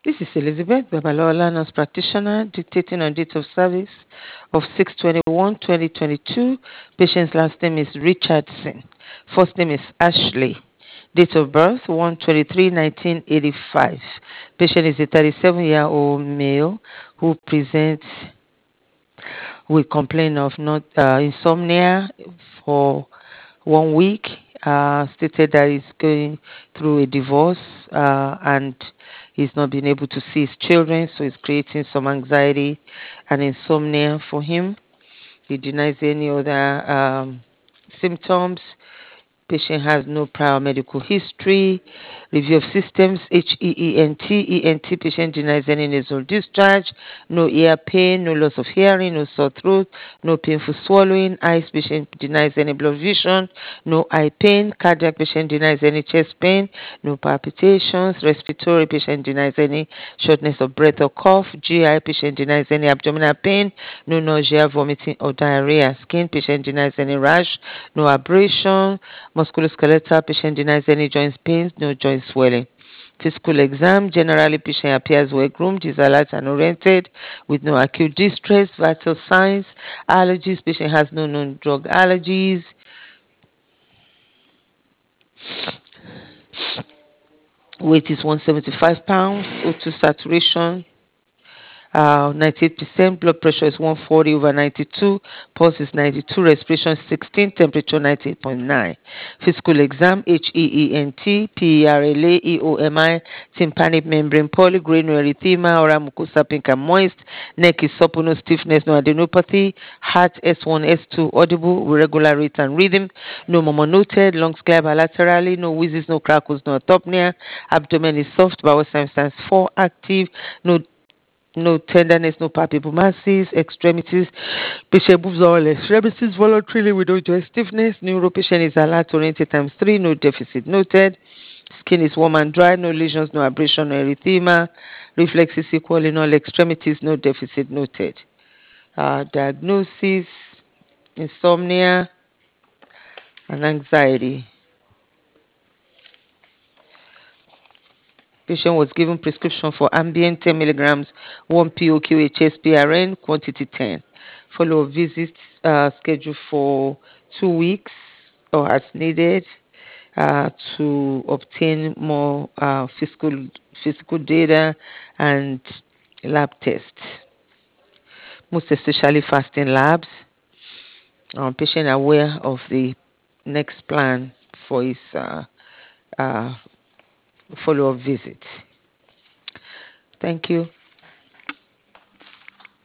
This is Elizabeth Babalola, nurse practitioner, dictating on date of service of 6/21/2022. Patient's last name is Richardson. First name is Ashley. Date of birth 1/23/1985. Patient is a 37-year-old male who presents with complaint of not insomnia for 1 week. Stated that he's going through a divorce and he's not been able to see his children, so it's creating some anxiety and insomnia for him. He denies any other symptoms. Patient has no prior medical history. Review of systems, HEENT. ENT patient denies any nasal discharge, no ear pain, no loss of hearing, no sore throat, no painful swallowing. Eyes patient denies any blood vision, no eye pain. Cardiac patient denies any chest pain, no palpitations. Respiratory patient denies any shortness of breath or cough. GI patient denies any abdominal pain, no nausea, vomiting or diarrhea. Skin patient denies any rash, no abrasion. Musculoskeletal patient denies any joint pains, no joint swelling. Physical exam, generally patient appears well groomed, is alert and oriented with no acute distress. Vital signs, allergies, patient has no known drug allergies. Weight is 175 pounds. O2 saturation 98%. Blood pressure is 140/92. Pulse is 92. Respiration 16. Temperature 98.9. Physical exam, HEENT, PERLA, EOMI, tympanic membrane polygrade, no erythema, oral mucosa pink and moist. Neck is supple, no stiffness, no adenopathy. Heart S1, S2, audible with regular rate and rhythm. No murmur noted. Lungs clear bilaterally. No wheezes, no crackles, no atopnia. Abdomen is soft. Bowel signs 4 active. No tenderness, no palpable masses, extremities. Patient moves all extremities voluntarily with no joint stiffness. Neuro patient is alert oriented times 3, no deficit noted. Skin is warm and dry, no lesions, no abrasion, no erythema. Reflexes equal in all extremities, no deficit noted. Diagnosis, insomnia, and anxiety. Patient was given prescription for Ambien 10 milligrams, 1 POQHSPRN, quantity 10. Follow-up visits scheduled for 2 weeks or as needed to obtain more physical data and lab tests, most especially fasting labs. Patient aware of the next plan for his uh, follow-up visit. Thank you.